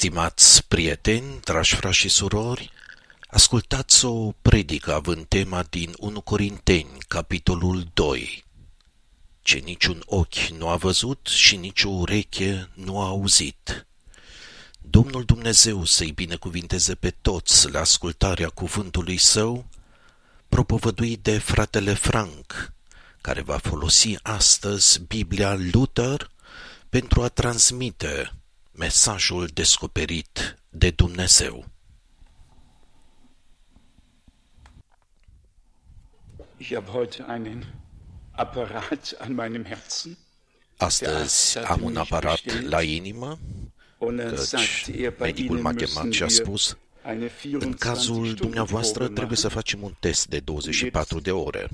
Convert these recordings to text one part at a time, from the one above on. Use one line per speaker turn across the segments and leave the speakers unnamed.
Stimați prieteni, dragi frați și surori, ascultați o predică având tema din 1 Corinteni, capitolul 2. Ce niciun ochi nu a văzut și nici o ureche nu a auzit. Domnul Dumnezeu să-i binecuvinteze pe toți la ascultarea cuvântului său, propovăduit de fratele Frank, care va folosi astăzi Biblia Luther pentru a transmite mesajul descoperit de Dumnezeu.
Ich habe heute einen Apparat an meinem Herzen.
Astăzi am un aparat la inimă, căci medicul m-a chemat și a spus: în cazul dumneavoastră trebuie să facem un test de 24 de ore.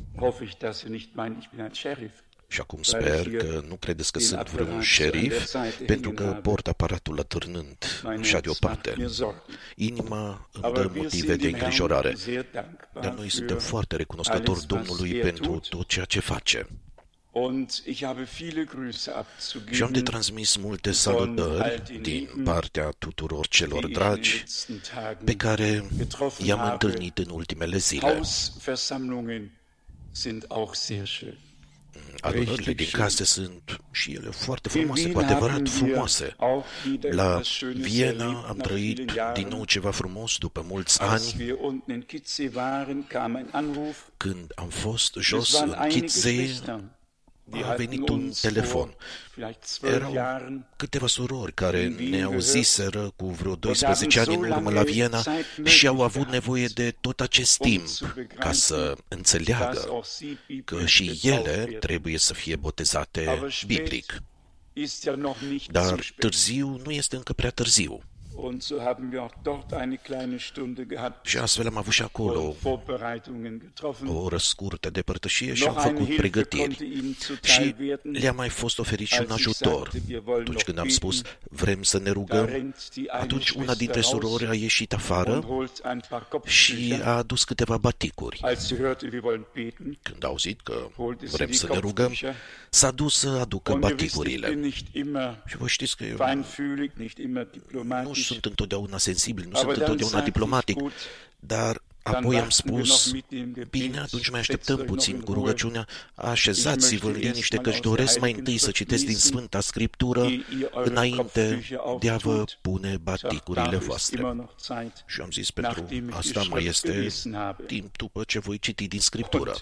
Și acum sper că nu credeți că sunt vreun șerif, pentru că port aparatul atârnând așa deoparte. Inima îmi dă motive de îngrijorare, dar noi suntem foarte recunoscători Domnului pentru tot ceea ce face. Și am de transmis multe salutări din partea tuturor celor dragi pe care i-am întâlnit în ultimele zile. Adunările din case sunt și ele foarte frumoase, cu adevărat frumoase. La Viena am trăit din nou ceva frumos după mulți ani. Când am fost jos în Kitzee, a venit un telefon. Erau câteva surori care ne auziseră cu vreo 12 ani în urmă la Viena și au avut nevoie de tot acest timp ca să înțeleagă că și ele trebuie să fie botezate biblic. Dar târziu nu este încă prea târziu. Și astfel am avut și acolo o oră scurtă de părtășie și am făcut pregătiri. Și le-a mai fost oferit și un ajutor. Atunci când am spus vrem să ne rugăm, atunci una dintre surori a ieșit afară și a adus câteva baticuri. Când a auzit că vrem să ne rugăm, s-a dus să aducă baticurile. Și voi știți că eu nu sunt întotdeauna sensibil, nu sunt întotdeauna diplomatic, dar apoi am spus: bine, atunci mai așteptăm puțin cu rugăciunea, așezați-vă în liniște, că își doresc mai întâi să citesc din Sfânta Scriptură înainte de a vă pune baticurile voastre. Și am zis, pentru asta mai este timp după ce voi citi din Scriptură.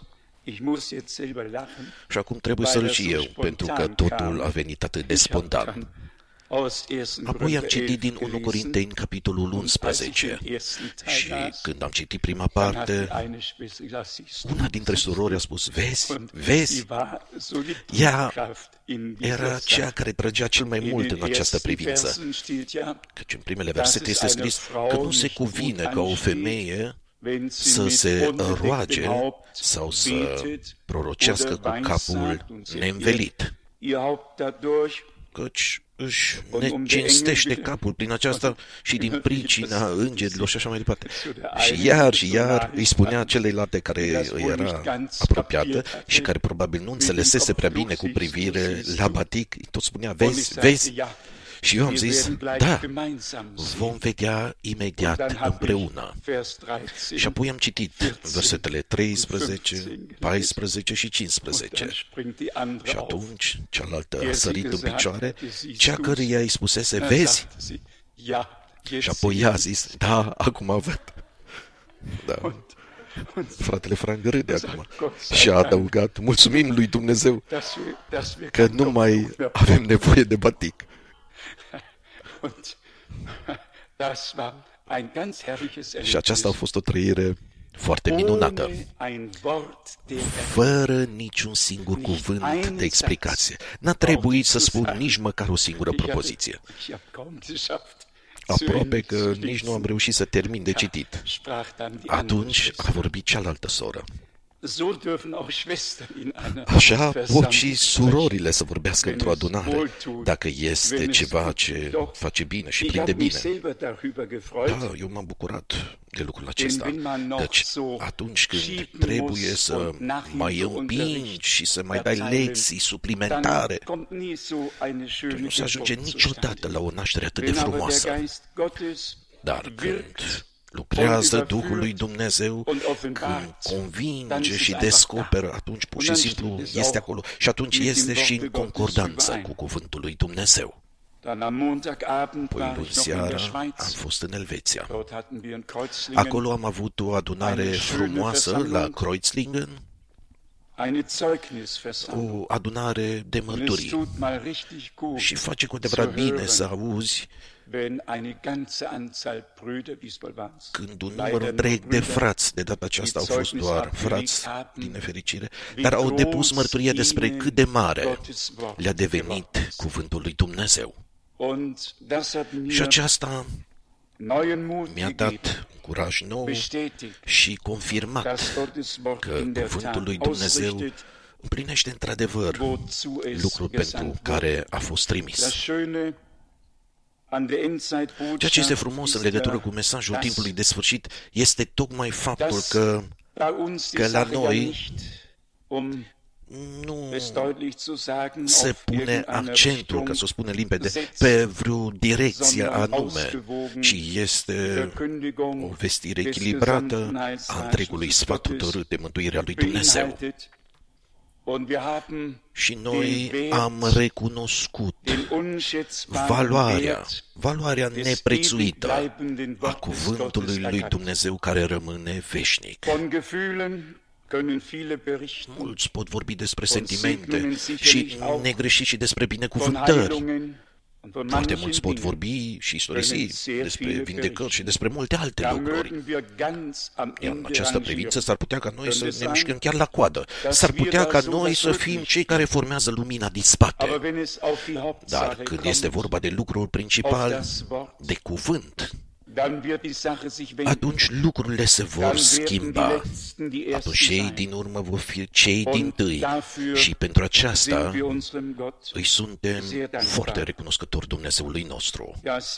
Și acum trebuie să râd și eu, pentru că totul a venit atât de spontan. Apoi am citit din 1 Corinteni, capitolul 11, și când am citit prima parte, una dintre surori a spus: vezi, ea era cea care trăgea cel mai mult în această privință. Căci în primele versete este scris că nu se cuvine ca o femeie să se roage sau să prorocească cu capul neînvelit, căci își necinstește capul prin aceasta și din pricina îngerilor și așa mai departe. Și iar îi spunea celelalte care îi era apropiată și care probabil nu înțelesese prea bine cu privire la batic, tot spunea: vezi? Și eu am zis: da, vom vedea imediat împreună. Și apoi am citit versetele 13, 14 și 15. Și atunci cealaltă a sărit în picioare, cea căreia îi spusese: vezi? Și apoi ea a zis: da, acum văd. Da. Fratele Frank râde acum și a adăugat: mulțumim lui Dumnezeu că nu mai avem nevoie de batic. Și aceasta a fost o trăire foarte minunată, fără niciun singur cuvânt de explicație. N-a trebuit să spun nici măcar o singură propoziție. Aproape că nici nu am reușit să termin de citit. Atunci a vorbit cealaltă soră. Așa pot și surorile să vorbească într-o adunare, dacă este ceva ce face bine și prinde bine. Da, eu m-am bucurat de lucrul acesta, căci atunci când trebuie să mai împingi și să mai dai lecții suplimentare, tu nu se ajunge niciodată la o naștere atât de frumoasă. Dar când lucrează Duhul lui Dumnezeu, când convinge și descoperă, atunci pur și simplu este acolo și atunci este și în concordanță cu cuvântul lui Dumnezeu. Păi luni seara am fost în Elveția. Acolo am avut o adunare frumoasă la Kreuzlingen, o adunare de mărturii. Și face cu adevărat bine să auzi când un număr întreg de frați, de data aceasta au fost doar frați, din nefericire, dar au depus mărturie despre cât de mare le-a devenit cuvântul lui Dumnezeu. Și aceasta mi-a dat curaj nou și confirmat că cuvântul lui Dumnezeu împlinește într-adevăr lucrul pentru care a fost trimis. Ceea ce este frumos în legătură cu mesajul timpului de sfârșit este tocmai faptul că la noi nu se pune accentul, ca să o spunem limpede, pe vreo direcție anume, ci este o vestire echilibrată a întregului sfat hotărât de mântuirea lui Dumnezeu. Și noi am recunoscut valoarea neprețuită a cuvântului lui Dumnezeu care rămâne veșnic. Mulți pot vorbi despre sentimente și negreșit și despre binecuvântări. Foarte mulți pot vorbi și istorisi despre vindecări și despre multe alte lucruri. Iar în această privință s-ar putea ca noi să ne mișcăm chiar la coadă. S-ar putea ca noi să fim cei care formează lumina din spate. Dar când este vorba de lucrul principal, de cuvânt, atunci lucrurile se vor schimba. Atunci cei din urmă vor fi cei dintâi. Și pentru aceasta îi suntem foarte recunoscători Dumnezeului nostru.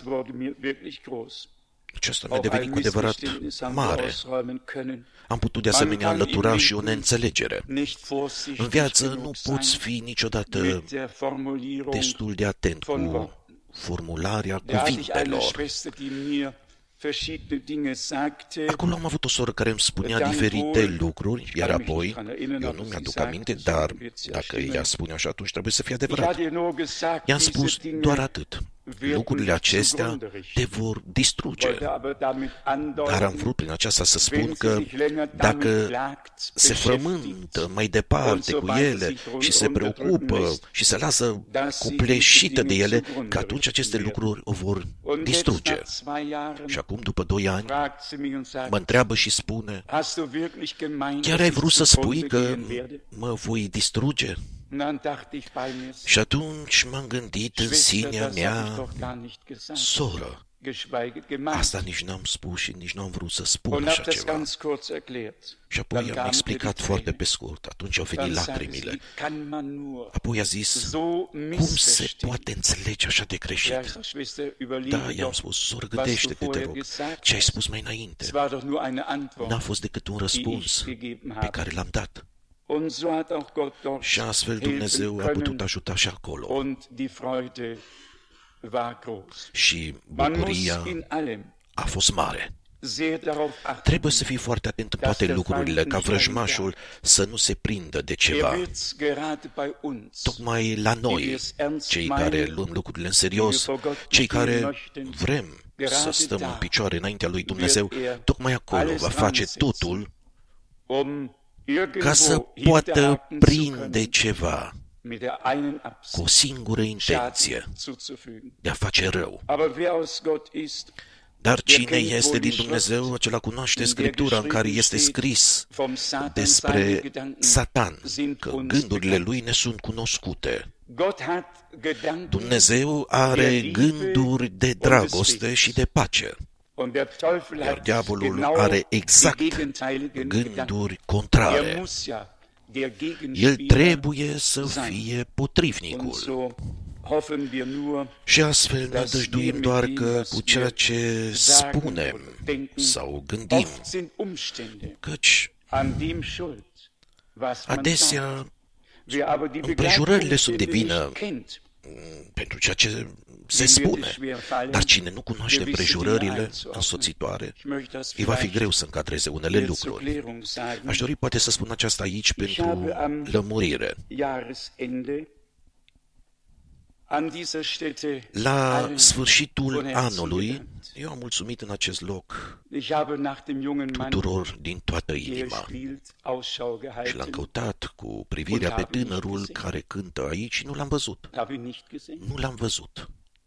Aceasta mi-a devenit cu adevărat mare. Am putut de asemenea înlătura și o neînțelegere. În viață nu poți fi niciodată destul de atent cu formularea cuvintelor. Acolo am avut o soră care îmi spunea diferite lucruri, iar apoi, eu nu mi-aduc aminte, dar dacă ea spune așa, atunci trebuie să fie adevărat. I-am spus doar atât. Lucrurile acestea te vor distruge. Dar am vrut prin aceasta să spun că dacă se frământă mai departe cu ele și se preocupă și se lasă copleșită de ele, că atunci aceste lucruri o vor distruge. Și acum, după 2 ani, mă întreabă și spune: chiar ai vrut să spui că mă voi distruge? Și atunci m-am gândit în sinea mea: soră, asta nici n-am spus și nici n-am vrut să spun așa ceva. Și apoi am explicat foarte pe scurt. Atunci au venit lacrimile. Apoi a zis: cum se poate înțelege așa de greșit? Da, i-am spus: soră, gândește-te, te rog, ce ai spus mai înainte. N-a fost decât un răspuns pe care l-am dat. Și astfel Dumnezeu a putut ajuta și acolo. Și bucuria a fost mare. Trebuie să fii foarte atent în toate lucrurile, ca vrăjmașul să nu se prindă de ceva. Tocmai la noi, cei care luăm lucrurile în serios, cei care vrem să stăm în picioare înaintea lui Dumnezeu, tocmai acolo va face totul ca să poată prinde ceva cu o singură intenție, de a face rău. Dar cine este din Dumnezeu, acela cunoaște Scriptura în care este scris despre Satan, că gândurile lui ne sunt cunoscute. Dumnezeu are gânduri de dragoste și de pace. Iar diavolul are exact gânduri contrare. El trebuie să fie potrivnicul. Și astfel ne nădăjduim doar că cu ceea ce spunem sau gândim, căci adesea împrejurările sunt de vină pentru ceea ce se spune, dar cine nu cunoaște împrejurările însoțitoare, îi va fi greu să încadreze unele lucruri. Aș dori poate să spun aceasta aici pentru lămurire. La sfârșitul anului, eu am mulțumit în acest loc tuturor din toată inima și l-am căutat cu privirea pe tânărul care cântă aici și nu l-am văzut. Nu l-am văzut.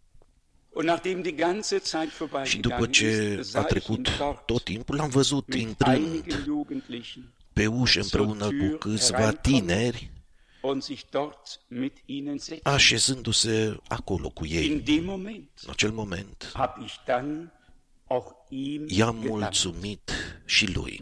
Și după ce a trecut tot timpul, l-am văzut intrând pe ușă împreună cu câțiva tineri, așezându-se acolo cu ei. În acel moment, i-am mulțumit și lui.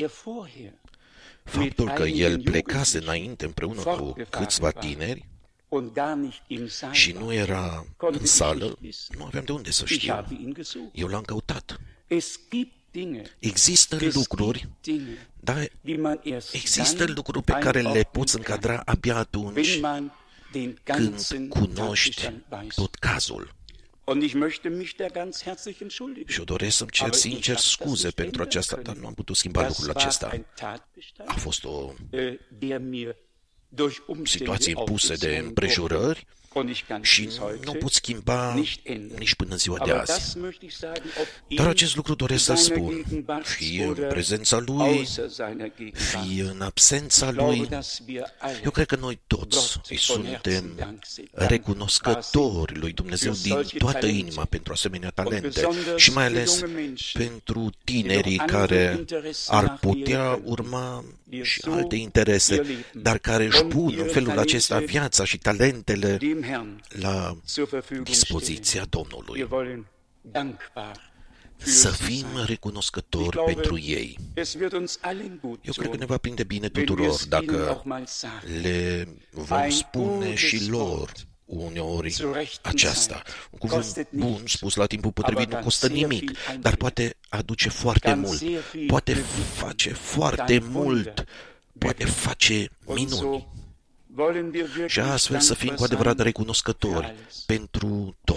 Faptul că el plecase înainte împreună cu câțiva tineri și nu era în sală, nu aveam de unde să știu. Eu l-am căutat. Există lucruri, dar există lucruri pe care le poți încadra abia atunci când cunoști tot cazul. Și eu doresc să-mi cer sincer scuze pentru aceasta, dar nu am putut schimba lucrul acesta. A fost o situație impusă de împrejurări și nu pot schimba nici până în ziua de azi. Dar acest lucru doresc să spun, fie în prezența Lui, fie în absența Lui. Eu cred că noi toți îi suntem recunoscători lui Dumnezeu din toată inima pentru asemenea talente și mai ales pentru tinerii care ar putea urma și alte interese, dar care își pun în felul acesta viața și talentele la dispoziția Domnului. Să fim recunoscători pentru ei. Eu cred că ne va prinde bine tuturor dacă le vom spune și lor uneori aceasta. Un cuvânt bun spus la timpul potrivit nu costă nimic, dar poate aduce foarte mult, poate face foarte mult, poate face minuni. Și astfel să fim cu adevărat recunoscători pentru tot,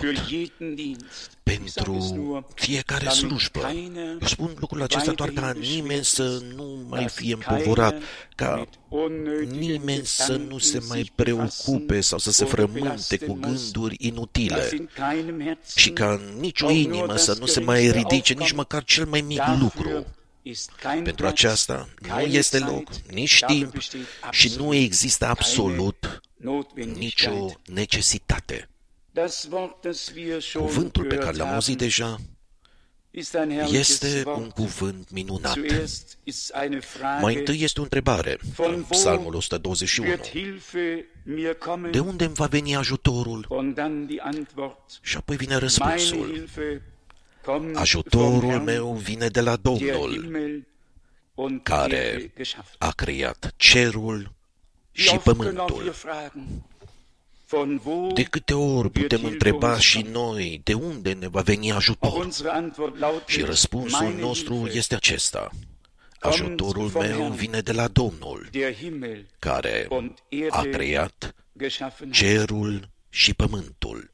pentru fiecare slujbă. Eu spun lucrul acesta doar ca nimeni să nu mai fie împovorat, ca nimeni să nu se mai preocupe sau să se frământe cu gânduri inutile și ca în nicio inimă să nu se mai ridice nici măcar cel mai mic lucru. Pentru aceasta nu este loc, nici timp și nu există absolut nicio necesitate. Cuvântul pe care l-am auzit deja este un cuvânt minunat. Mai întâi este o întrebare în Psalmul 121. De unde îmi va veni ajutorul? Și apoi vine răspunsul. Ajutorul meu vine de la Domnul, care a creat cerul și pământul. De câte ori putem întreba și noi de unde ne va veni ajutor? Și răspunsul nostru este acesta. Ajutorul meu vine de la Domnul, care a creat cerul și pământul.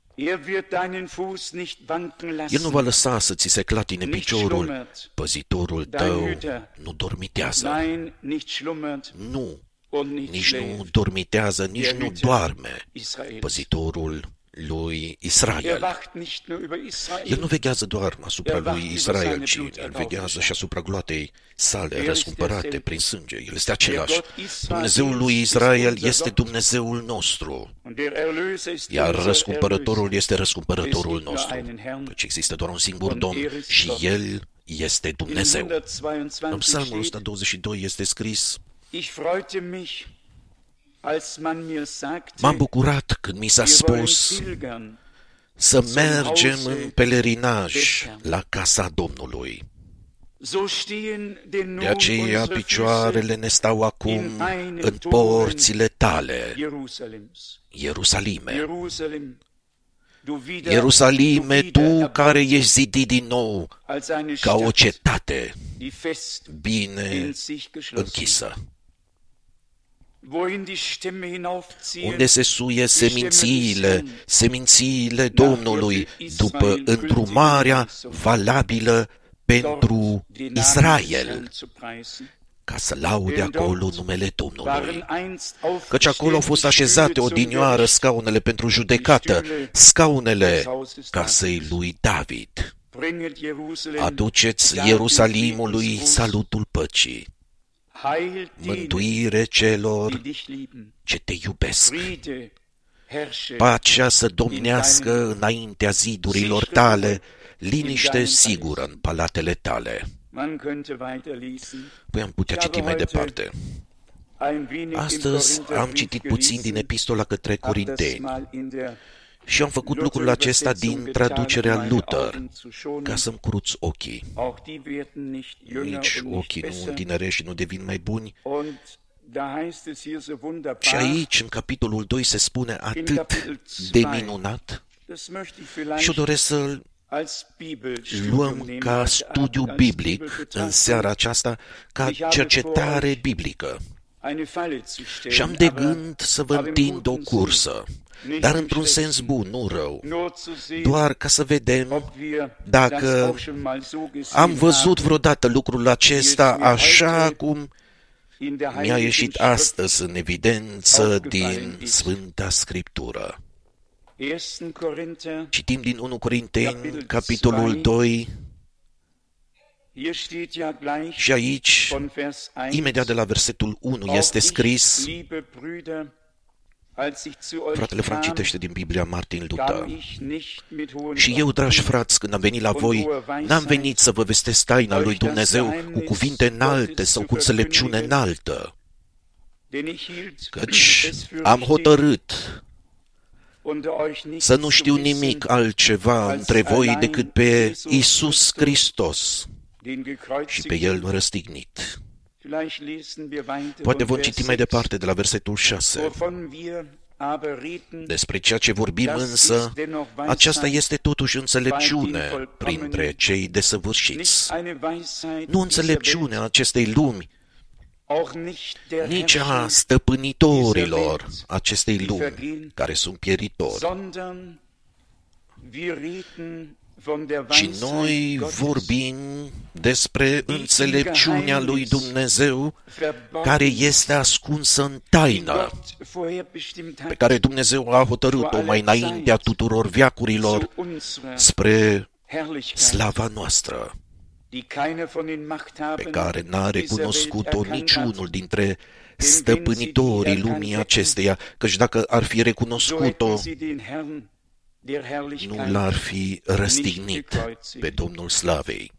El nu va lăsa să ți se clatine piciorul, păzitorul tău nu dormitează. Nu, nici nu dormitează, nici nu doarme păzitorul lui Israel. El nu veghează doar asupra lui Israel, ci el veghează și asupra gloatei sale răscumpărate prin sânge. El este același. Dumnezeul lui Israel este Dumnezeul nostru, iar răscumpărătorul este răscumpărătorul nostru, căci există doar un singur Domn și El este Dumnezeu. În Psalmul 122 este scris: M-am bucurat când mi s-a spus să mergem în pelerinaj la casa Domnului. De aceea picioarele ne stau acum în porțile tale, Ierusalime. Ierusalime, tu care ești zidit din nou ca o cetate bine închisă, unde se suie semințiile Domnului după îndrumarea valabilă pentru Israel, ca să laude acolo numele Domnului. Căci acolo au fost așezate odinioară scaunele pentru judecată, scaunele casei lui David. Aduceți Ierusalimului salutul păcii, mântuire celor ce te iubesc. Pacea să domnească înaintea zidurilor tale, liniște sigură în palatele tale. Păi am putea citi mai departe. Astăzi am citit puțin din epistola către Corinteni și am făcut lucrul acesta din traducerea Luther, ca să-mi cruț ochii. Nici ochii nu întinerești și nu devin mai buni. Și aici, în capitolul 2, se spune atât de minunat și eu doresc să-l luăm ca studiu biblic în seara aceasta, ca cercetare biblică. Și am de gând să vă întind o cursă, dar într-un sens bun, nu rău, doar ca să vedem dacă am văzut vreodată lucrul acesta așa cum mi-a ieșit astăzi în evidență din Sfânta Scriptură. Citim din 1 Corinteni, capitolul 2, și aici, imediat de la versetul 1, este scris, fratele Frank citește din Biblia Martin Luther, și eu, dragi frați, când am venit la voi, n-am venit să vă vestesc taina lui Dumnezeu cu cuvinte înalte sau cu înțelepciune înaltă, căci am hotărât să nu știu nimic altceva între voi decât pe Iisus Hristos și pe El răstignit. Poate vom citi mai departe de la versetul 6. Despre ceea ce vorbim însă, aceasta este totuși înțelepciune printre cei desăvârșiți. Nu înțelepciunea acestei lumi, nici a stăpânitorilor acestei lumi, care sunt pieritori, ci noi vorbim despre înțelepciunea lui Dumnezeu, care este ascunsă în taină, pe care Dumnezeu a hotărât-o mai înaintea tuturor veacurilor spre slava noastră, pe care n-a recunoscut-o niciunul dintre stăpânitorii lumii acesteia, căci dacă ar fi recunoscut-o, nu l-ar fi răstignit pe Domnul Slavei.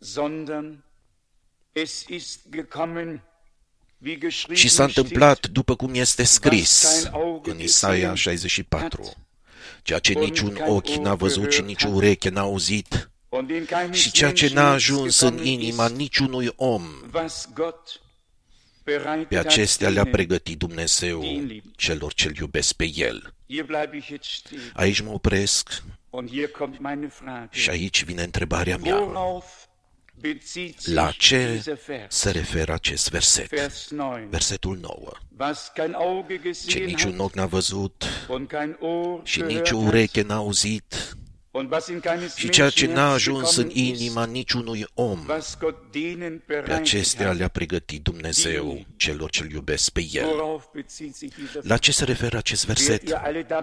Și s-a întâmplat după cum este scris în Isaia 64, ceea ce niciun ochi n-a văzut și nici o ureche n-a auzit, și ceea ce n-a ajuns în inima niciunui om, pe acestea le-a pregătit Dumnezeu celor ce-L iubesc pe El. Aici mă opresc și aici vine întrebarea mea. La ce se referă acest verset? Versetul 9. Ce niciun ochi n-a văzut și nici o ureche n-a auzit, și ceea ce n-a ajuns în inima niciunui om, pe acestea le-a pregătit Dumnezeu celor ce-L iubesc pe El. La ce se referă acest verset?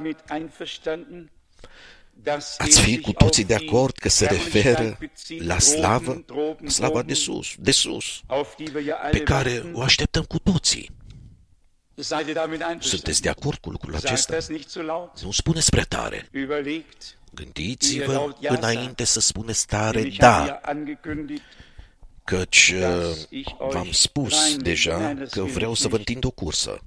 Ați fi cu toții de acord că se referă la slavă, slava de sus, pe care o așteptăm cu toții. Sunteți de acord cu lucrul acesta? Nu spuneți prea tare. Gândiți-vă înainte să spuneți tare da. căci v-am spus deja că vreau să vă întind o cursă.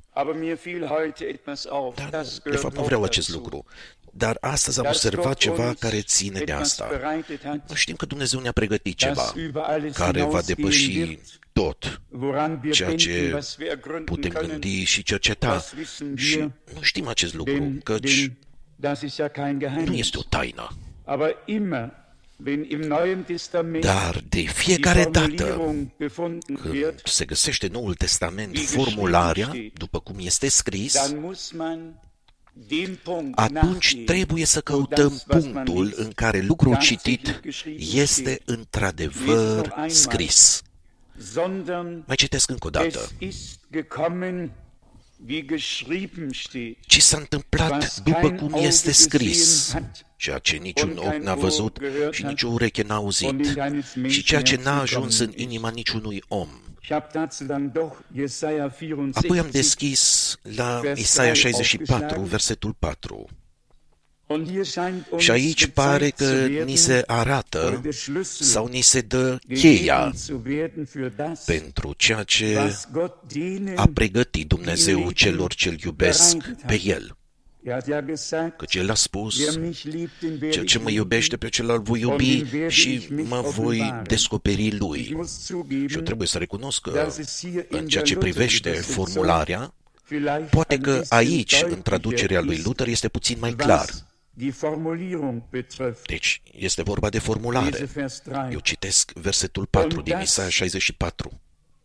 Dar, de fapt, nu vreau acest lucru. Dar astăzi am observat ceva care ține de asta. Știm că Dumnezeu ne-a pregătit ceva care va depăși tot ceea ce putem gândi și cerceta. Și nu știm acest lucru, căci nu este o taină. Dar de fiecare dată când se găsește în Noul Testament formularea, după cum este scris, atunci trebuie să căutăm punctul în care lucrul citit este într-adevăr scris. Mai citesc încă o dată. Ci s-a întâmplat după cum este scris, ceea ce niciun ochi n-a văzut și nici o ureche n-a auzit, și ceea ce n-a ajuns în inima niciunui om. Apoi am deschis la Isaia 64, versetul 4. Și aici pare că ni se arată sau ni se dă cheia pentru ceea ce a pregătit Dumnezeu celor ce-L iubesc pe El. Căci El a spus, cel ce mă iubește pe celălalt voi iubi și mă voi descoperi lui. Și eu trebuie să recunosc că în ceea ce privește formularea, poate că aici, în traducerea lui Luther, este puțin mai clar. Deci, este vorba de formulare. Eu citesc versetul 4 din Isaia 64.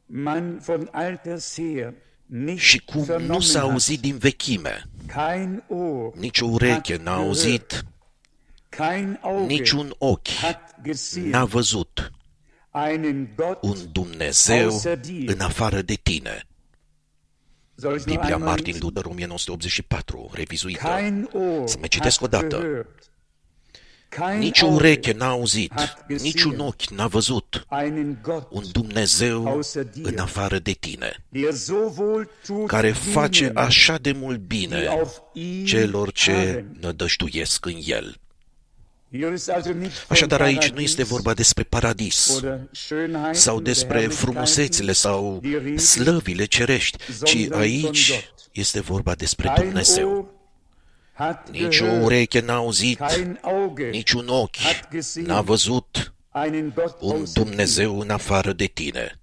Și cum nu s-a auzit din vechime, nici o ureche n-a auzit, niciun ochi n-a văzut un Dumnezeu în afară de tine. Biblia Martin Luther 1984, revizuită. Să mai citesc o dată. Nici o ureche n-a auzit, niciun ochi n-a văzut un Dumnezeu în afară de tine, care face așa de mult bine celor ce nădăjduiesc în El. Așadar, aici nu este vorba despre paradis sau despre frumusețile sau slăvile cerești, ci aici este vorba despre Dumnezeu. Nici o ureche n-a auzit, nici un ochi n-a văzut un Dumnezeu în afară de tine.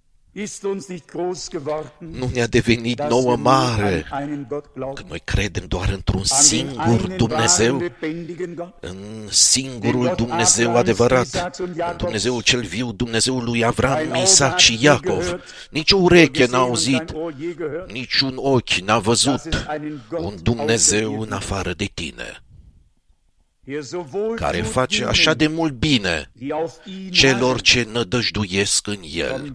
Nu ne-a devenit nouă mare că noi credem doar într-un singur Dumnezeu, în singurul Dumnezeu adevărat, în Dumnezeul cel viu, Dumnezeul lui Avram, Isaac și Iacov. Nici o ureche n-a auzit, nici un ochi n-a văzut un Dumnezeu în afară de tine, care face așa de mult bine celor ce nădăjduiesc în El.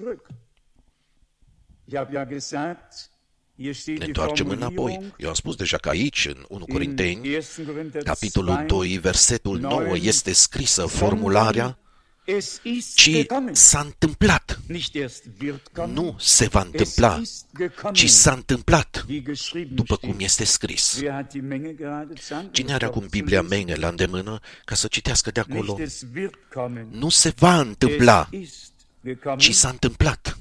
Ne întoarcem înapoi. Eu am spus deja că aici, în 1 Corinteni, capitolul 2, versetul 9, este scrisă formularea ci s-a întâmplat. Nu se va întâmpla, ci s-a întâmplat, după cum este scris. Cine are acum Biblia Menge la îndemână ca să citească de acolo? Nu se va întâmpla, ci s-a întâmplat.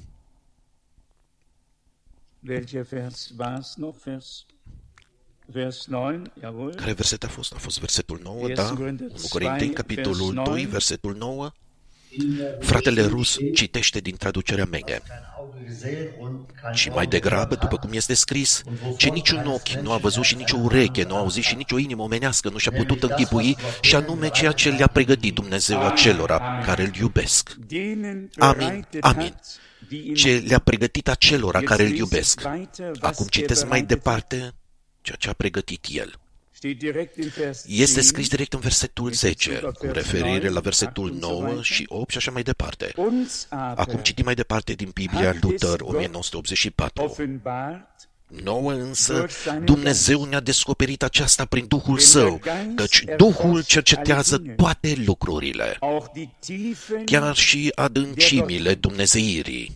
Care verset a fost? A fost versetul 9, da? 1 Corinteni, capitolul 2, versetul 9. Fratele Rus citește din traducerea Menge. Și mai degrabă, după cum este scris, ce niciun ochi nu a văzut și nicio ureche nu a auzit și nicio inimă omenească nu și-a putut închipui, și anume ceea ce le-a pregătit Dumnezeu acelora care îl iubesc. Amin, amin. Ce le-a pregătit acelora care îl iubesc. Acum citesc mai departe ceea ce a pregătit El. Este scris direct în versetul 10, cu referire la versetul 9 și 8 și așa mai departe. Acum citim mai departe din Biblia Luther 1984. Nouă însă, Dumnezeu ne-a descoperit aceasta prin Duhul Său, căci Duhul cercetează toate lucrurile, chiar și adâncimile dumnezeirii.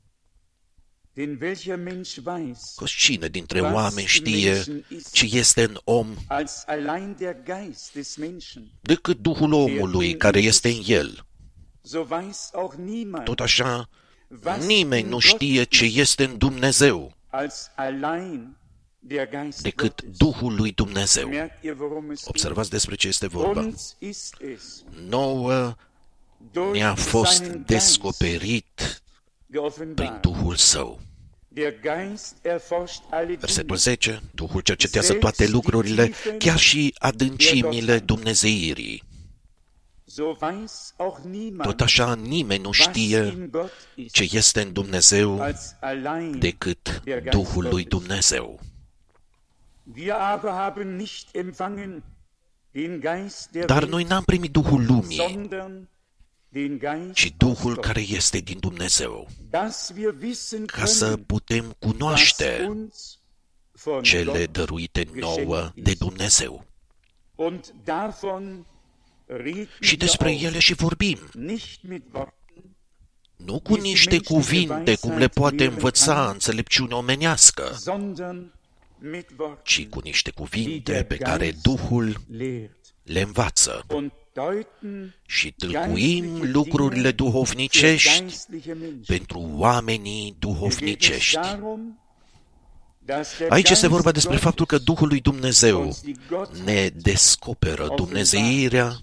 Căci cine dintre oameni știe ce este în om decât Duhul omului care este în el? Tot așa, nimeni nu știe ce este în Dumnezeu decât Duhul lui Dumnezeu. Observați despre ce este vorba. Nouă ne-a fost descoperit prin Duhul Său. Versetul 10. Duhul cercetează toate lucrurile, chiar și adâncimile dumnezeirii. Tot așa, nimeni nu știe ce este în Dumnezeu decât Duhul lui Dumnezeu. Dar noi n-am primit Duhul lumii, ci Duhul care este din Dumnezeu, ca să putem cunoaște cele dăruite nouă de Dumnezeu. Și despre ele și vorbim, nu cu niște cuvinte cum le poate învăța înțelepciunea omenească, ci cu niște cuvinte pe care Duhul le învață. Și tâlcuim lucrurile duhovnicești pentru oamenii duhovnicești. Aici este vorba despre faptul că Duhul lui Dumnezeu ne descoperă dumnezeirea,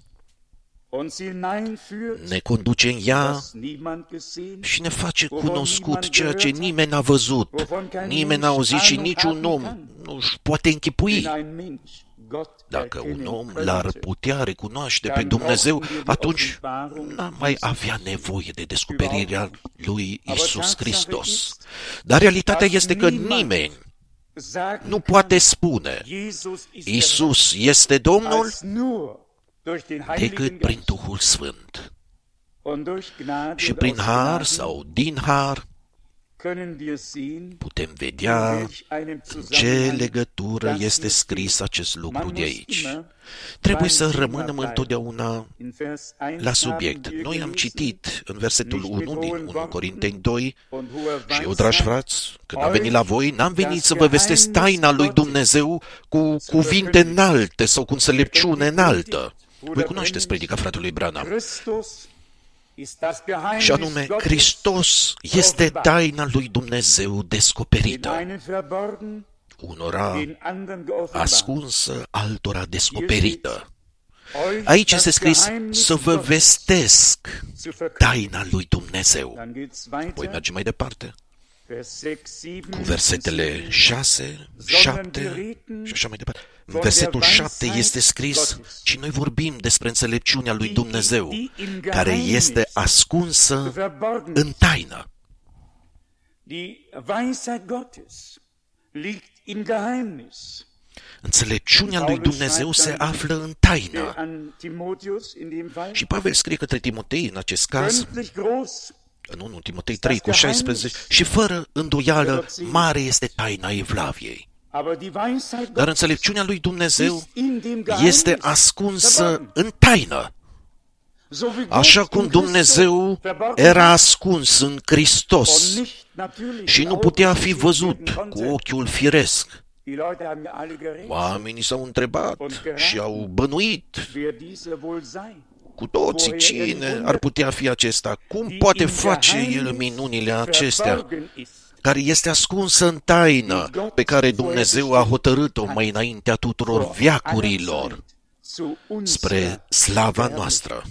ne conduce în ea și ne face cunoscut ceea ce nimeni n-a văzut, nimeni n-a auzit și niciun om nu-și poate închipui. Dacă un om l-ar putea recunoaște pe Dumnezeu, atunci n-ar mai avea nevoie de descoperirea lui Iisus Hristos. Dar realitatea este că nimeni nu poate spune Iisus este Domnul decât prin Duhul Sfânt. Și prin har sau din har putem vedea în ce legătură este scris acest lucru de aici. Trebuie să rămânem întotdeauna la subiect. Noi am citit în versetul 1 din 1 Corinteni 2 și eu, dragi frați, când am venit la voi, n-am venit să vă vestesc taina lui Dumnezeu cu cuvinte înalte sau cu înțelepciune înaltă. Voi cunoașteți predica fratelui Branham. Și anume, Hristos este taina lui Dumnezeu descoperită. Unora ascunsă, altora descoperită. Aici este scris să vă vestesc taina lui Dumnezeu. Voi merge mai departe cu versetele 6, 7 și așa mai departe. În versetul 7 este scris și noi vorbim despre înțelepciunea lui Dumnezeu, care este ascunsă în taină. Înțelepciunea lui Dumnezeu se află în taină. Și Pavel scrie către Timotei în acest caz, în 1 Timotei 3 cu 16, și fără îndoială mare este taina Evlaviei. Dar înțelepciunea lui Dumnezeu este ascunsă în taină. Așa cum Dumnezeu era ascuns în Hristos și nu putea fi văzut cu ochiul firesc. Oamenii s-au întrebat și au bănuit cu toții cine ar putea fi acesta, cum poate face el minunile acestea, care este ascunsă în taină, pe care Dumnezeu a hotărât-o mai înaintea tuturor veacurilor, spre slava noastră.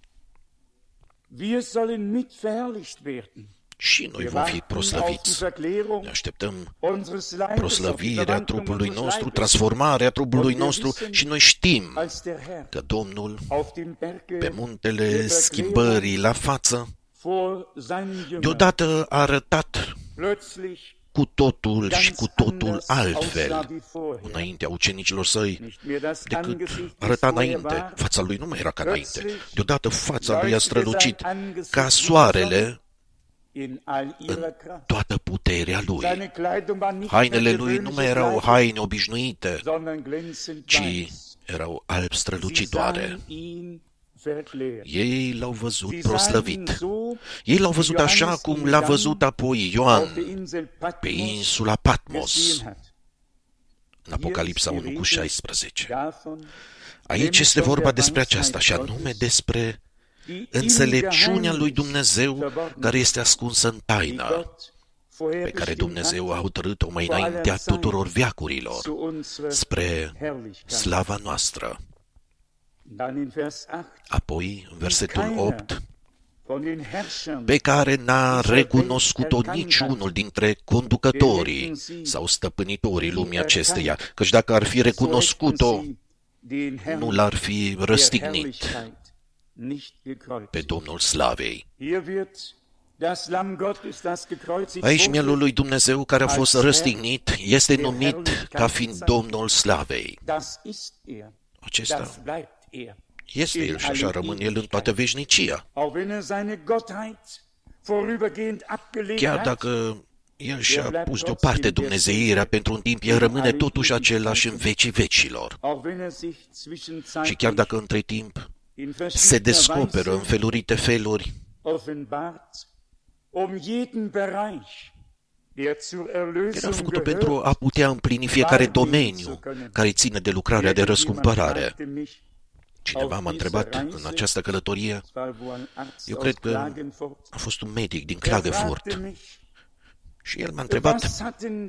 Și noi vom fi proslăviți. Ne așteptăm proslăvirea trupului nostru, transformarea trupului nostru și noi știm că Domnul, pe muntele schimbării la față, deodată a arătat cu totul și cu totul altfel înaintea ucenicilor săi decât arăta înainte. Fața lui nu mai era ca înainte. Deodată fața lui a strălucit ca soarele în toată puterea lui. Hainele lui nu mai erau haine obișnuite, ci erau alb strălucitoare. Ei l-au văzut proslăvit. Ei l-au văzut așa cum l-a văzut apoi Ioan pe insula Patmos, în Apocalipsa 1 cu 16. Aici este vorba despre aceasta, și anume despre înțelepciunea lui Dumnezeu care este ascunsă în taină, pe care Dumnezeu a hotărât-o mai înaintea tuturor veacurilor, spre slava noastră. Apoi, în versetul 8, pe care n-a recunoscut-o niciunul dintre conducătorii sau stăpânitorii lumii acesteia, căci dacă ar fi recunoscut-o, nu l-ar fi răstignit pe Domnul Slavei. Aici mielul lui Dumnezeu care a fost răstignit este numit ca fiind Domnul Slavei. Acesta este El și așa rămâne El în toată veșnicia. Chiar dacă El și-a pus deoparte dumnezeirea pentru un timp, El rămâne totuși același în vecii vecilor. Și chiar dacă între timp se descoperă în felurite feluri, El a făcut-o pentru a putea împlini fiecare domeniu care ține de lucrarea de răscumpărare. Cineva m-a întrebat în această călătorie, eu cred că a fost un medic din Klagenfurt, și el m-a întrebat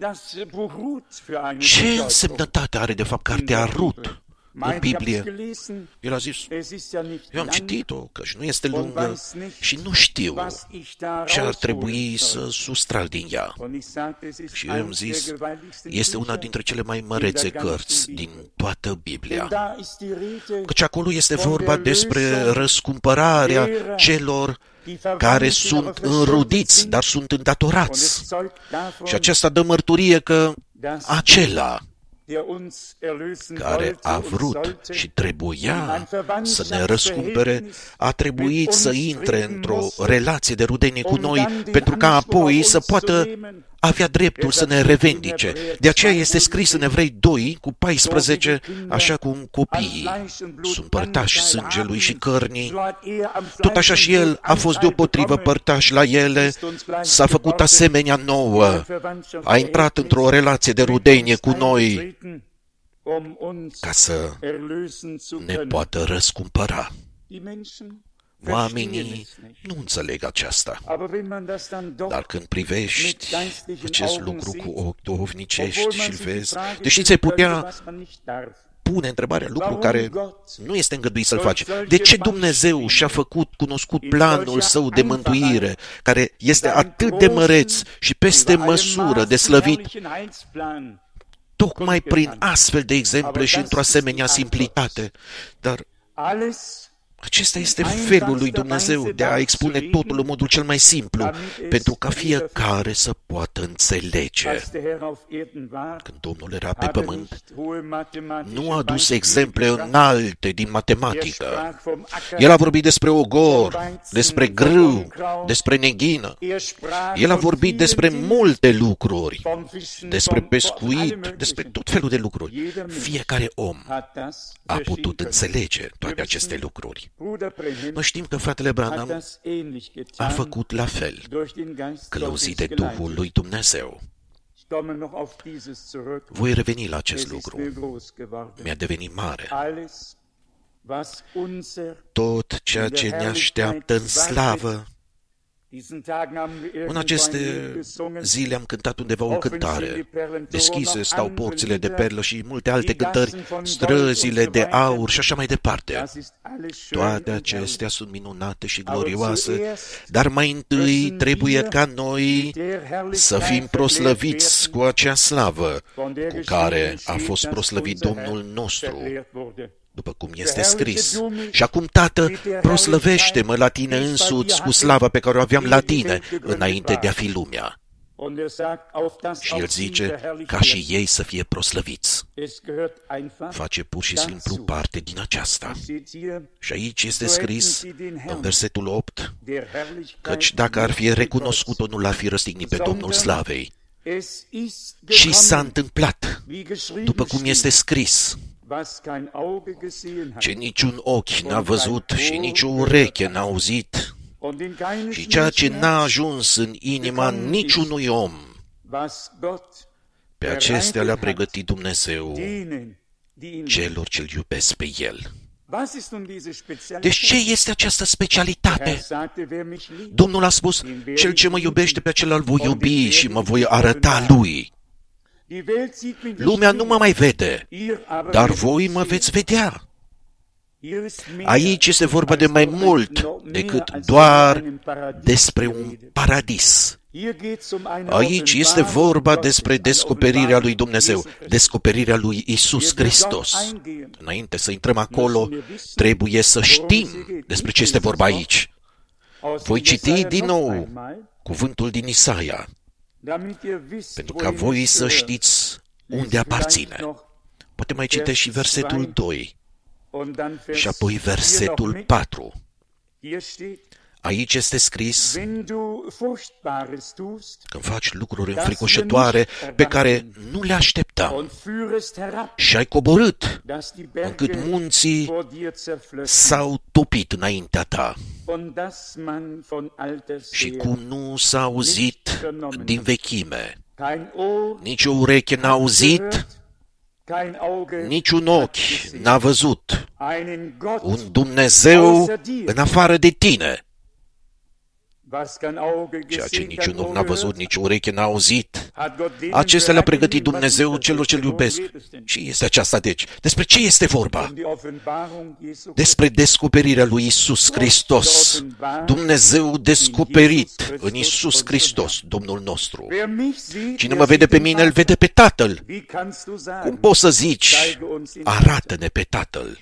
ce însemnătate are de fapt cartea Rut în Biblie. El a zis, eu am citit-o, căci nu este lungă și nu știu ce ar trebui să sustrag din ea. Și eu am zis, este una dintre cele mai mărețe cărți din toată Biblia. Căci acolo este vorba despre răscumpărarea celor care sunt înrudiți, dar sunt îndatorați. Și aceasta dă mărturie că acela care a vrut și trebuia să ne răscumpere, a trebuit să intre într-o relație de rudenie cu noi, pentru ca apoi să poată avea dreptul să ne revendice. De aceea este scris în Evrei 2:14, așa cum copiii sunt părtași sângelui și cărnii, tot așa și El a fost deopotrivă părtaș la ele, s-a făcut asemenea nouă, a intrat într-o relație de rudenie cu noi, ca să ne poată răscumpăra. Oamenii nu înțeleg aceasta, dar când privești acest lucru cu ochi duhovnicești și-l vezi, deși ți-ai putea pune întrebarea, lucru care nu este îngăduit să-l faci. De ce Dumnezeu și-a făcut cunoscut planul Său de mântuire, care este atât de măreț și peste măsură de slăvit, tocmai prin astfel de exemple și într-o asemenea simplitate? Dar acesta este felul lui Dumnezeu de a expune totul în modul cel mai simplu, pentru ca fiecare să poată înțelege. Când Domnul era pe pământ, nu a adus exemple înalte din matematică. El a vorbit despre ogor, despre grâu, despre neghină. El a vorbit despre multe lucruri, despre pescuit, despre tot felul de lucruri. Fiecare om a putut înțelege toate aceste lucruri. Noi știm că fratele Branham a făcut la fel, călăuzit de Duhul lui Dumnezeu. Voi reveni la acest lucru. Mi-a devenit mare. Tot ceea ce ne așteaptă în slavă. În aceste zile am cântat undeva o cântare. Deschise stau porțile de perlă și multe alte cântări, străzile de aur și așa mai departe. Toate acestea sunt minunate și glorioase, dar mai întâi trebuie ca noi să fim proslăviți cu acea slavă cu care a fost proslăvit Domnul nostru, după cum este scris. Și acum, Tată, proslăvește-mă la Tine însuți cu slava pe care o aveam la Tine înainte de a fi lumea. Și El zice ca și ei să fie proslăviți. Face pur și simplu parte din aceasta. Și aici este scris, în versetul 8, căci dacă ar fi recunoscut-o, nu l-ar fi răstignit pe Domnul Slavei. Și s-a întâmplat, după cum este scris, ce niciun ochi n-a văzut și nici o ureche n-a auzit și ceea ce n-a ajuns în inima niciunui om, pe acestea le-a pregătit Dumnezeu celor ce-L iubesc pe El. Deci ce este această specialitate? Domnul a spus, cel ce mă iubește pe acela îl voi iubi și mă voi arăta lui. Lumea nu mă mai vede, dar voi mă veți vedea. Aici este vorba de mai mult decât doar despre un paradis. Aici este vorba despre descoperirea lui Dumnezeu, descoperirea lui Iisus Hristos. Înainte să intrăm acolo, trebuie să știm despre ce este vorba aici. Voi citi din nou cuvântul din Isaia, pentru ca voi să știți unde aparține. Poate mai citești și versetul 2 și apoi versetul 4. Aici este scris, când faci lucruri înfricoșătoare pe care nu le așteptam și ai coborât încât munții s-au topit înaintea ta și cum nu s-a auzit din vechime, nici o ureche n-a auzit, nici un ochi n-a văzut un Dumnezeu în afară de tine. Ceea ce niciun ochi n-a văzut, nici o ureche n-a auzit, acestea le-a pregătit Dumnezeu celor ce-L iubesc. Și este aceasta, deci. Despre ce este vorba? Despre descoperirea lui Iisus Hristos. Dumnezeu descoperit în Iisus Hristos, Domnul nostru. Cine mă vede pe mine, îl vede pe Tatăl. Cum poți să zici, arată-ne pe Tatăl?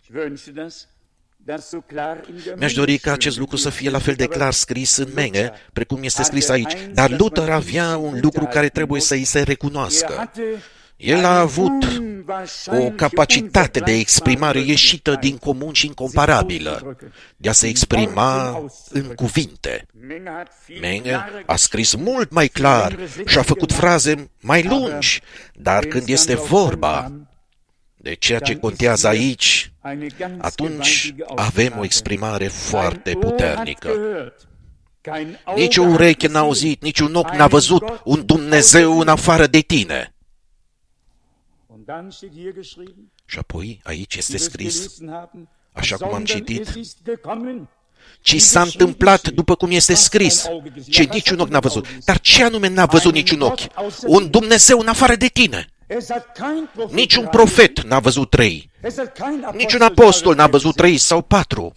Mi-aș dori ca acest lucru să fie la fel de clar scris în Menge, precum este scris aici. Dar Luther avea un lucru care trebuie să îi se recunoască. El a avut o capacitate de exprimare ieșită din comun și incomparabilă, de a se exprima în cuvinte. Menge a scris mult mai clar și a făcut fraze mai lungi, dar când este vorba de ceea ce contează aici, atunci avem o exprimare foarte puternică. Nici o ureche n-a auzit, nici un ochi n-a văzut un Dumnezeu în afară de tine. Și apoi aici este scris, așa cum am citit, ci s-a întâmplat după cum este scris, ce niciun ochi n-a văzut. Dar ce anume n-a văzut niciun ochi? Un Dumnezeu în afară de tine. Niciun profet n-a văzut 3. Niciun apostol n-a văzut 3 sau 4.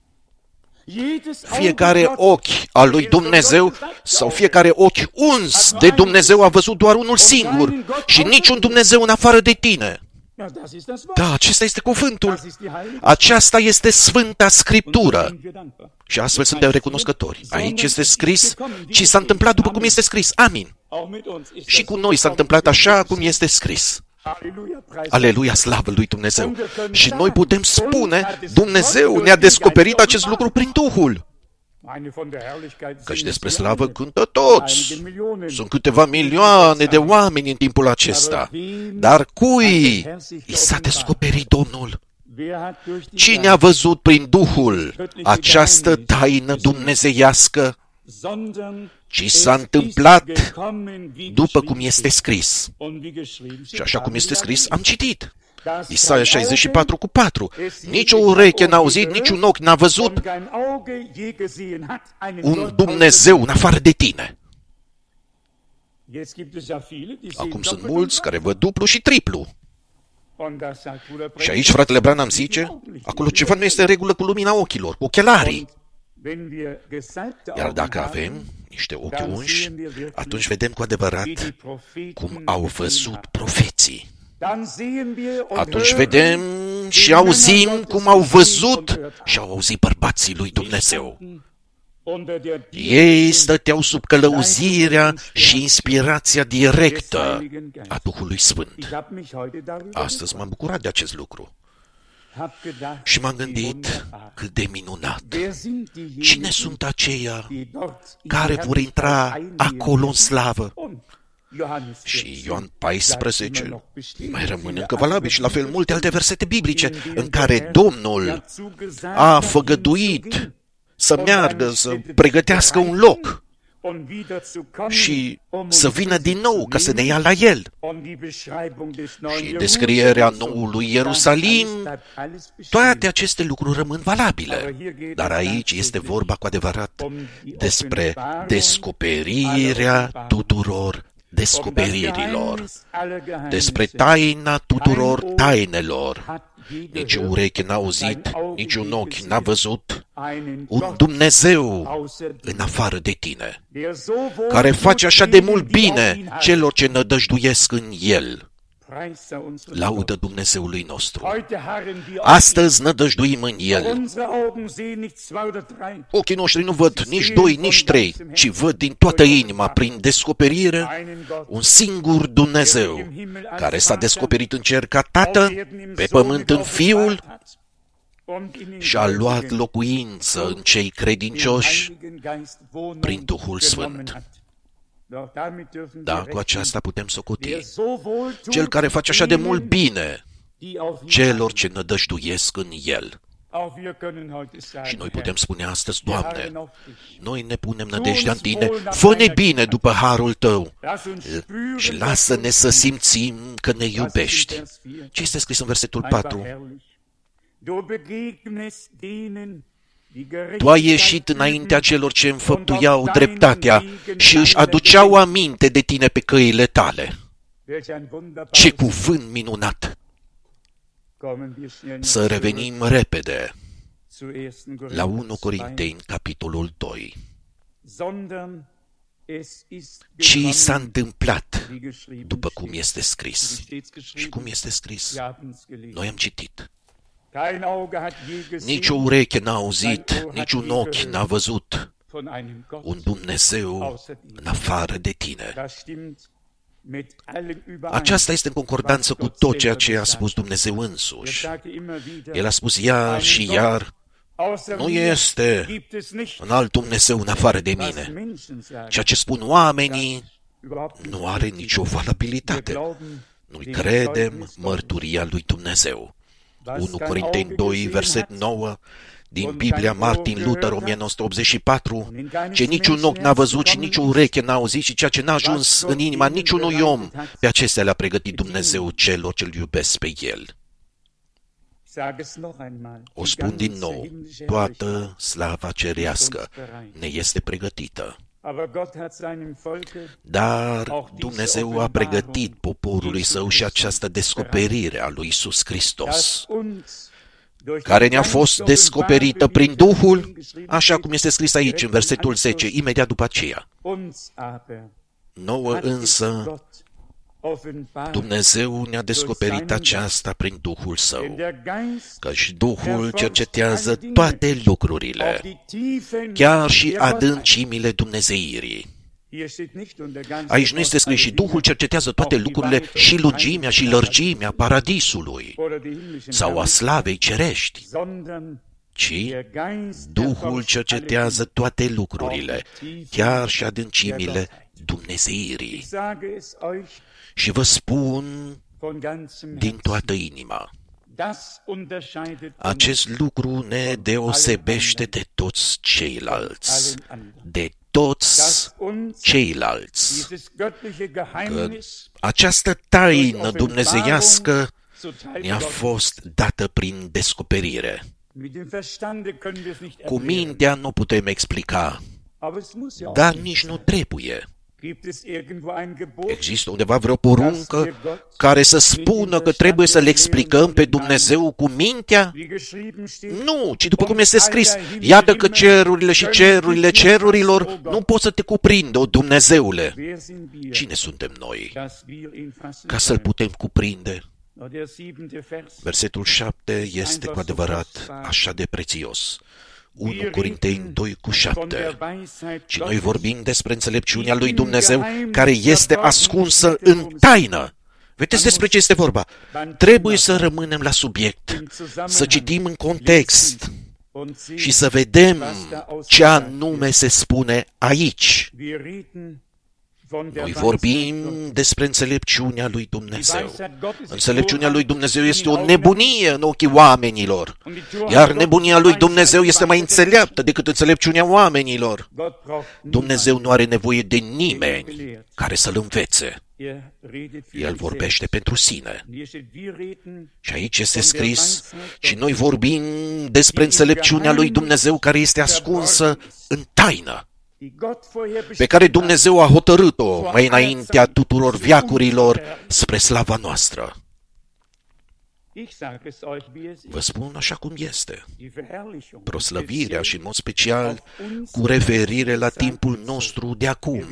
Fiecare ochi al lui Dumnezeu sau fiecare ochi uns de Dumnezeu a văzut doar unul singur și niciun Dumnezeu în afară de tine. Da, acesta este cuvântul. Aceasta este Sfânta Scriptură. Și astfel suntem recunoscători. Aici este scris, ci s-a întâmplat după cum este scris. Amin. Și cu noi s-a întâmplat așa cum este scris. Aleluia, slavă lui Dumnezeu. Și noi putem spune, Dumnezeu ne-a descoperit acest lucru prin Duhul. Căci despre slavă cântă toți. Sunt câteva milioane de oameni în timpul acesta. Dar cui i s-a descoperit Domnul? Cine a văzut prin Duhul această taină dumnezeiască? Ci s-a întâmplat după cum este scris. Și așa cum este scris, am citit. Isaia 64:4. Nici o ureche n-a auzit, nici un ochi n-a văzut un Dumnezeu în afară de tine. Acum sunt mulți care văd duplu și triplu. Și aici fratele Branham zice, acolo ceva nu este în regulă cu lumina ochilor, cu ochelarii. Iar dacă avem niște ochi unși, atunci vedem cu adevărat cum au văzut profeții. Atunci vedem și auzim cum au văzut și au auzit bărbații lui Dumnezeu. Ei stăteau sub călăuzirea și inspirația directă a Duhului Sfânt. Astăzi m-am bucurat de acest lucru. Și m-am gândit cât de minunat. Cine sunt aceia care vor intra acolo în slavă? Și Ioan 14 mai rămâne încă valabil și la fel multe alte versete biblice în care Domnul a făgăduit să meargă, să pregătească un loc și să vină din nou ca să ne ia la El. Și descrierea noului Ierusalim, toate aceste lucruri rămân valabile. Dar aici este vorba cu adevărat despre descoperirea tuturor descoperirilor, despre taina tuturor tainelor. Nici o ureche n-a auzit, nici un ochi n-a văzut un Dumnezeu în afară de tine, care face așa de mult bine celor ce nădăjduiesc în El. Laudă Dumnezeului nostru! Astăzi nădăjduim în El. Ochii noștri nu văd nici 2, nici 3, ci văd din toată inima, prin descoperire, un singur Dumnezeu, care s-a descoperit în cer ca Tată, pe pământ în Fiul, și a luat locuință în cei credincioși prin Duhul Sfânt. Da, cu aceasta putem socoti. Cel care face așa de mult bine celor ce nădăjduiesc în El. Și noi putem spune astăzi, Doamne, noi ne punem nădejdea în Tine, fă-ne bine după harul Tău și lasă-ne să simțim că ne iubești. Ce este scris în versetul 4? Tu ai ieșit înaintea celor ce înfăptuiau dreptatea și își aduceau aminte de Tine pe căile Tale. Ce cuvânt minunat! Să revenim repede la 1 Corinteni, capitolul 2. Ci s-a întâmplat după cum este scris. Și cum este scris? Noi am citit. Nici o ureche n-a auzit, nici un ochi n-a văzut un Dumnezeu în afară de Tine. Aceasta este în concordanță cu tot ceea ce a spus Dumnezeu însuși. El a spus iar și iar, nu este un alt Dumnezeu în afară de mine. Ceea ce spun oamenii nu are nicio valabilitate. Noi credem mărturia lui Dumnezeu. 1 Corinteni 2, verset 9, din Biblia Martin Luther, 1984, ce niciun ochi n-a văzut și nici o ureche n-a auzit și ceea ce n-a ajuns în inima niciunui om, pe acestea le-a pregătit Dumnezeu celor ce-L iubesc pe El. O spun din nou, toată slava cerească ne este pregătită. Dar Dumnezeu a pregătit poporului Său și această descoperire a lui Iisus Hristos, care ne-a fost descoperită prin Duhul, așa cum este scris aici în versetul 10, imediat după aceea. Nouă însă, Dumnezeu ne-a descoperit aceasta prin Duhul Său, căci Duhul cercetează toate lucrurile, chiar și adâncimile dumnezeirii. Aici nu este scris și Duhul cercetează toate lucrurile, și lungimea și lărgimea paradisului sau a slavei cerești, ci Duhul cercetează toate lucrurile, chiar și adâncimile dumnezeirii. Și vă spun din toată inima, acest lucru ne deosebește de toți ceilalți, că această taină dumnezeiască ne-a fost dată prin descoperire. Cu mintea nu putem explica, dar nici nu trebuie. Există undeva vreo poruncă care să spună că trebuie să le explicăm pe Dumnezeu cu mintea? Nu, ci după cum este scris, iată că cerurile și cerurile cerurilor nu pot să te cuprindă, o Dumnezeule. Cine suntem noi ca să-L putem cuprinde? Versetul 7 este cu adevărat așa de prețios. 1 Corinteni 2 cu 7. Și noi vorbim despre înțelepciunea lui Dumnezeu care este ascunsă în taină. Vedeți despre ce este vorba? Trebuie să rămânem la subiect, să citim în context și să vedem ce anume se spune aici. Noi vorbim despre înțelepciunea lui Dumnezeu. Înțelepciunea lui Dumnezeu este o nebunie în ochii oamenilor, iar nebunia lui Dumnezeu este mai înțeleaptă decât înțelepciunea oamenilor. Dumnezeu nu are nevoie de nimeni care să-L învețe. El vorbește pentru sine. Și aici este scris, și noi vorbim despre înțelepciunea lui Dumnezeu care este ascunsă în taină, pe care Dumnezeu a hotărât-o mai înaintea tuturor veacurilor spre slava noastră. Vă spun așa cum este. Proslăvirea și, în mod special, cu referire la timpul nostru de acum.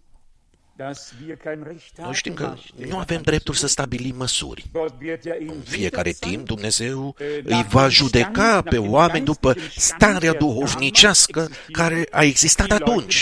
Noi știm că nu avem dreptul să stabilim măsuri. În fiecare timp, Dumnezeu îi va judeca pe oameni după starea duhovnicească care a existat atunci.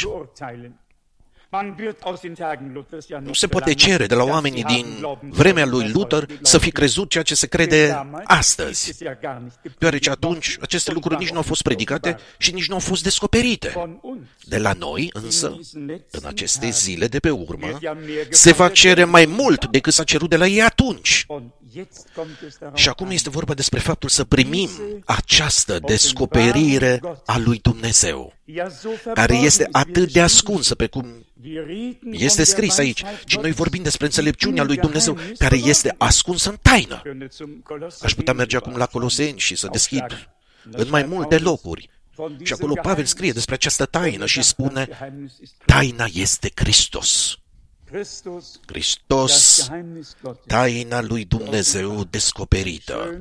Nu se poate cere de la oamenii din vremea lui Luther să fi crezut ceea ce se crede astăzi, deoarece atunci aceste lucruri nici nu au fost predicate și nici nu au fost descoperite. De la noi, însă, în aceste zile de pe urmă, se va cere mai mult decât s-a cerut de la ei atunci. Și acum este vorba despre faptul să primim această descoperire a lui Dumnezeu, care este atât de ascunsă pe cum este scris aici. Și noi vorbim despre înțelepciunea lui Dumnezeu, care este ascunsă în taină. Aș putea merge acum la Coloseni și să deschid în mai multe locuri. Și acolo Pavel scrie despre această taină și spune, taina este Hristos. Hristos, taina lui Dumnezeu descoperită.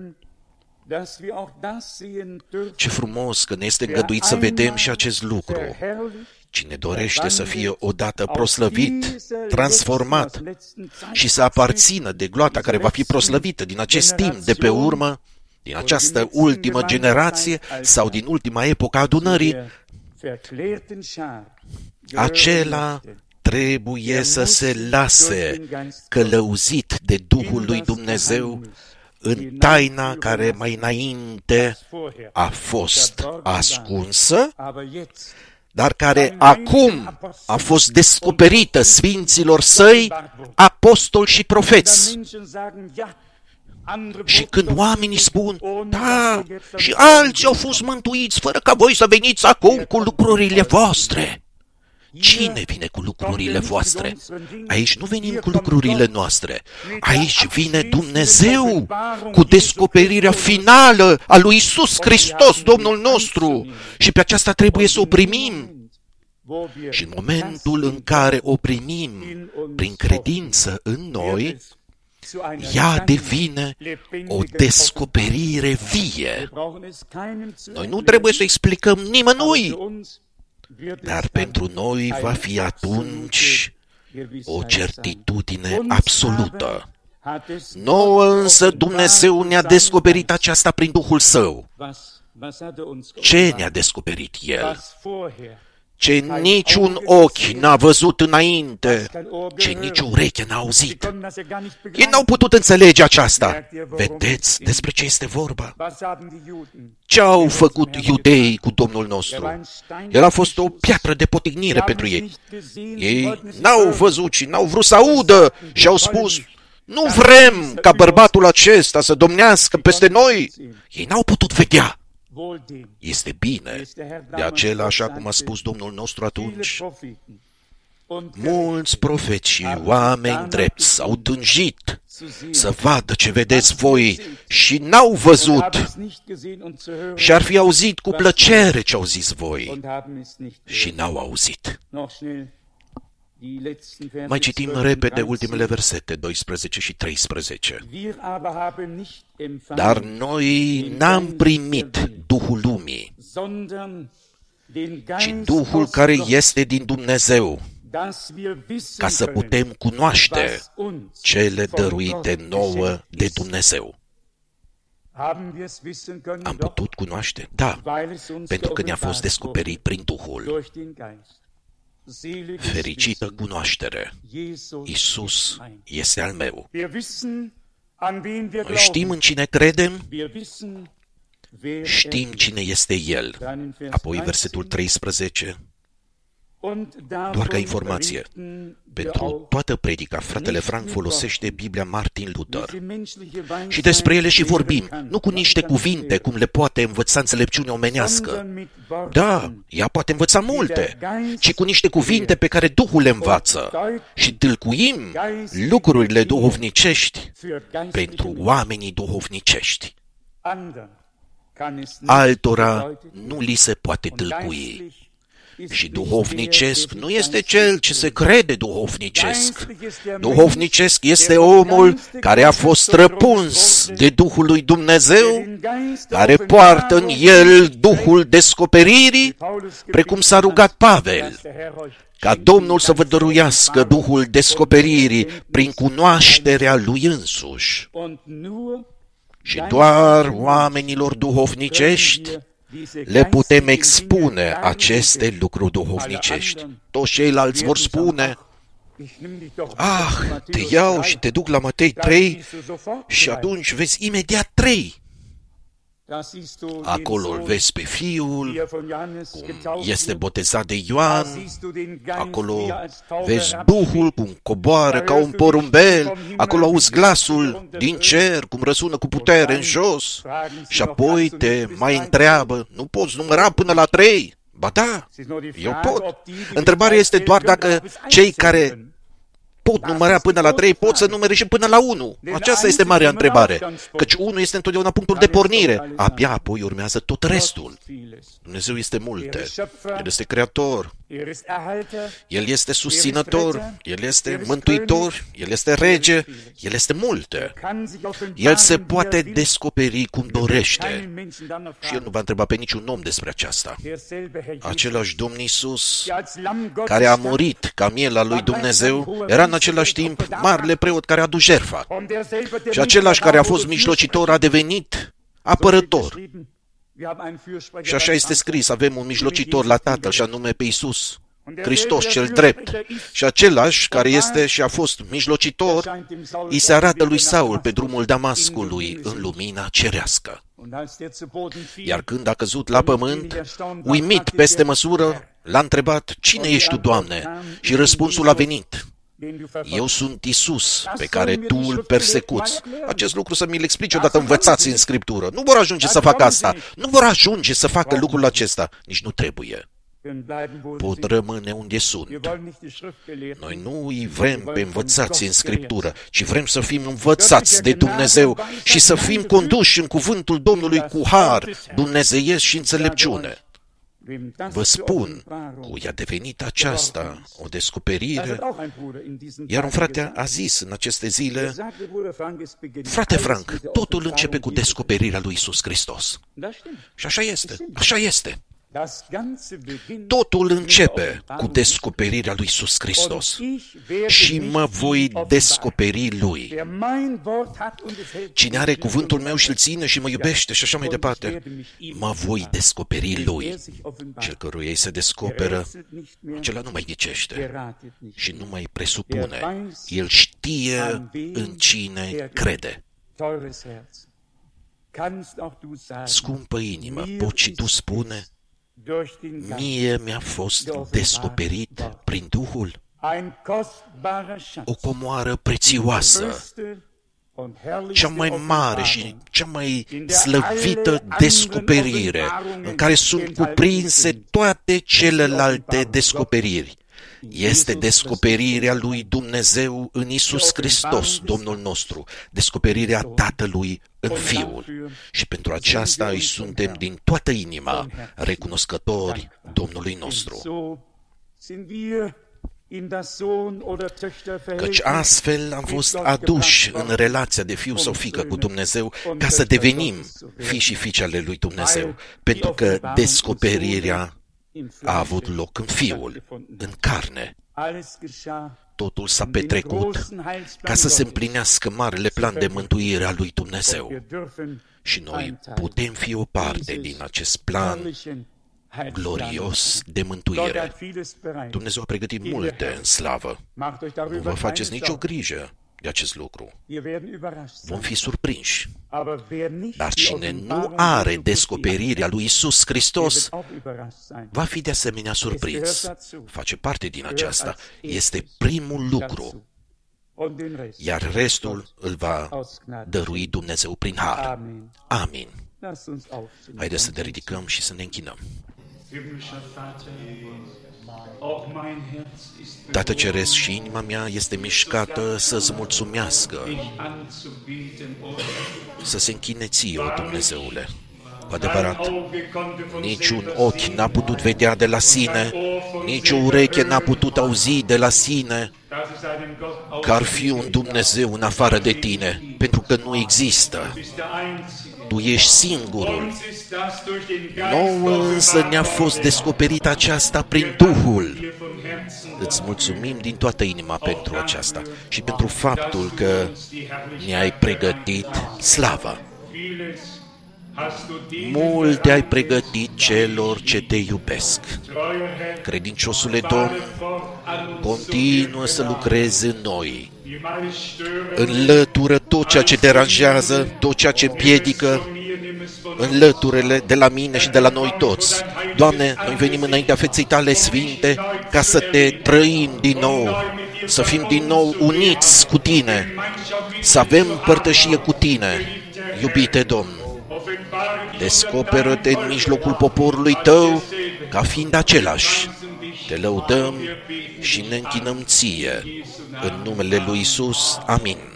Ce frumos că ne este îngăduit să vedem și acest lucru. Cine dorește să fie odată proslăvit, transformat și să aparțină de gloata care va fi proslăvită din acest timp de pe urmă, din această ultimă generație sau din ultima epocă a adunării, acela trebuie să se lase călăuzit de Duhul lui Dumnezeu în taina care mai înainte a fost ascunsă, dar care acum a fost descoperită sfinților săi, apostoli și profeți. Și când oamenii spun, da, și alții au fost mântuiți fără ca voi să veniți acum cu lucrurile voastre. Cine vine cu lucrurile voastre? Aici nu venim cu lucrurile noastre. Aici vine Dumnezeu cu descoperirea finală a lui Iisus Hristos, Domnul nostru. Și pe aceasta trebuie să o primim. Și în momentul în care o primim prin credință în noi, ea devine o descoperire vie. Noi nu trebuie să explicăm nimănui, dar pentru noi va fi atunci o certitudine absolută. Nouă însă Dumnezeu ne-a descoperit aceasta prin Duhul Său. Ce ne-a descoperit El? Ce niciun ochi n-a văzut înainte, ce nici ureche n-a auzit. Ei n-au putut înțelege aceasta. Vedeți despre ce este vorba? Ce au făcut iudeii cu Domnul nostru? El a fost o piatră de potignire pentru ei. Ei n-au văzut și n-au vrut să audă și au spus, nu vrem ca bărbatul acesta să domnească peste noi. Ei n-au putut vedea. Este bine, de acela, așa cum a spus Domnul nostru atunci, mulți profeți și oameni drepți s-au tânjit să vadă ce vedeți voi și n-au văzut și ar fi auzit cu plăcere ce au zis voi și n-au auzit. Mai citim repede ultimele versete, 12 și 13. Dar noi n-am primit Duhul lumii, ci Duhul care este din Dumnezeu, ca să putem cunoaște cele dăruite nouă de Dumnezeu. Am putut cunoaște? Da, pentru că ne-a fost descoperit prin Duhul. Fericită cunoaștere! Iisus este al meu. Noi știm în cine credem, știm cine este El. Apoi versetul 13. Doar ca informație, pentru toată predica, fratele Frank folosește Biblia Martin Luther. Și despre ele și vorbim, nu cu niște cuvinte, cum le poate învăța înțelepciunea omenească. Da, ea poate învăța multe, ci cu niște cuvinte pe care Duhul le învață. Și tâlcuim lucrurile duhovnicești pentru oamenii duhovnicești. Altora nu li se poate tâlcui. Și duhovnicesc nu este cel ce se crede duhovnicesc. Duhovnicesc este omul care a fost străpuns de Duhul lui Dumnezeu, care poartă în el Duhul descoperirii, precum s-a rugat Pavel, ca Domnul să vă dăruiască Duhul descoperirii prin cunoașterea lui însuși. Și doar oamenilor duhovnicești le putem expune aceste lucruri duhovnicești. Toți ceilalți vor spune, te iau și te duc la Matei 3 și atunci vezi imediat 3. Acolo îl vezi pe Fiul, cum este botezat de Ioan, acolo vezi Duhul cum coboară ca un porumbel, acolo auzi glasul din cer cum răsună cu putere în jos și apoi te mai întreabă, nu poți număra până la 3? Ba da, eu pot. Întrebarea este doar dacă cei care pot număra până la 3, pot să numere și până la 1. Aceasta este marea întrebare, căci 1 este întotdeauna punctul de pornire. Abia apoi urmează tot restul. Dumnezeu este multe. El este creator. El este susținător. El este mântuitor. El este rege. El este multe. El se poate descoperi cum dorește. Și El nu va întreba pe niciun om despre aceasta. Același Domn Iisus, care a murit ca miel al lui Dumnezeu, era în același timp marele preot care a adus jertfa. Și același care a fost mijlocitor a devenit apărător. Și așa este scris, avem un mijlocitor la Tatăl și anume pe Iisus, Hristos cel drept. Și același care este și a fost mijlocitor, îi se arată lui Saul pe drumul Damascului în lumina cerească. Iar când a căzut la pământ, uimit peste măsură, l-a întrebat, cine ești tu, Doamne? Și răspunsul a venit, eu sunt Iisus, pe care tu îl persecuți. Acest lucru să mi-l explici odată învățați în Scriptură. Nu vor ajunge să facă asta. Nu vor ajunge să facă lucrul acesta. Nici nu trebuie. Pot rămâne unde sunt. Noi nu îi vrem pe învățați în Scriptură, ci vrem să fim învățați de Dumnezeu și să fim conduși în cuvântul Domnului cu har, dumnezeiesc și înțelepciune. Vă spun, cui a devenit aceasta o descoperire, iar un frate a zis în aceste zile, frate Frank, totul începe cu descoperirea lui Iisus Hristos. Și așa este, așa este. Totul începe cu descoperirea lui Iisus Hristos și mă voi descoperi Lui. Cine are cuvântul meu și îl ține și mă iubește și așa mai departe, mă voi descoperi Lui. Cel căruia îi se descoperă, acela nu mai ghicește și nu mai presupune. El știe în cine crede. Scumpă inimă, poți și tu spune, mie mi-a fost descoperit prin Duhul o comoară prețioasă, cea mai mare și cea mai slăvită descoperire, în care sunt cuprinse toate celelalte descoperiri. Este descoperirea lui Dumnezeu în Iisus Hristos, Domnul nostru, descoperirea Tatălui în Fiul. Și pentru aceasta îi suntem din toată inima recunoscători Domnului nostru. Căci astfel am fost aduși în relația de fiu sau fiică cu Dumnezeu ca să devenim fii și fiice ale lui Dumnezeu, pentru că descoperirea a avut loc în Fiul, în carne. Totul s-a petrecut ca să se împlinească marele plan de mântuire a lui Dumnezeu. Și noi putem fi o parte din acest plan glorios de mântuire. Dumnezeu a pregătit multe în slavă. Nu vă faceți nicio grijă. de acest lucru. Vom fi surprinși. Dar cine nu are descoperirea lui Iisus Hristos va fi de asemenea surprins. Face parte din aceasta. Este primul lucru. Iar restul îl va dărui Dumnezeu prin har. Amin. Haideți să ne ridicăm și să ne închinăm. Tată Ceresc, și inima mea este mișcată să-ți mulțumească, să se închine ție, o Dumnezeule. Cu adevărat, niciun ochi n-a putut vedea de la sine, nici o ureche n-a putut auzi de la sine că ar fi un Dumnezeu în afară de tine, pentru că nu există. Tu ești singurul. Nouă însă ne-a fost descoperit aceasta prin Duhul. Îți mulțumim din toată inima pentru aceasta și pentru faptul că ne-ai pregătit slava. Multe ai pregătit celor ce te iubesc. Credinciosule Domn, continuă să lucrezi în noi. Înlătură tot ceea ce deranjează, tot ceea ce împiedică, înlătură-le de la mine și de la noi toți. Doamne, noi venim înaintea feței Tale sfinte ca să te trăim din nou, să fim din nou uniți cu Tine, să avem părtășie cu Tine. Iubite Domn, descoperă-te în mijlocul poporului Tău ca fiind același. Te lăudăm și ne închinăm Ție. În numele lui Iisus. Amin.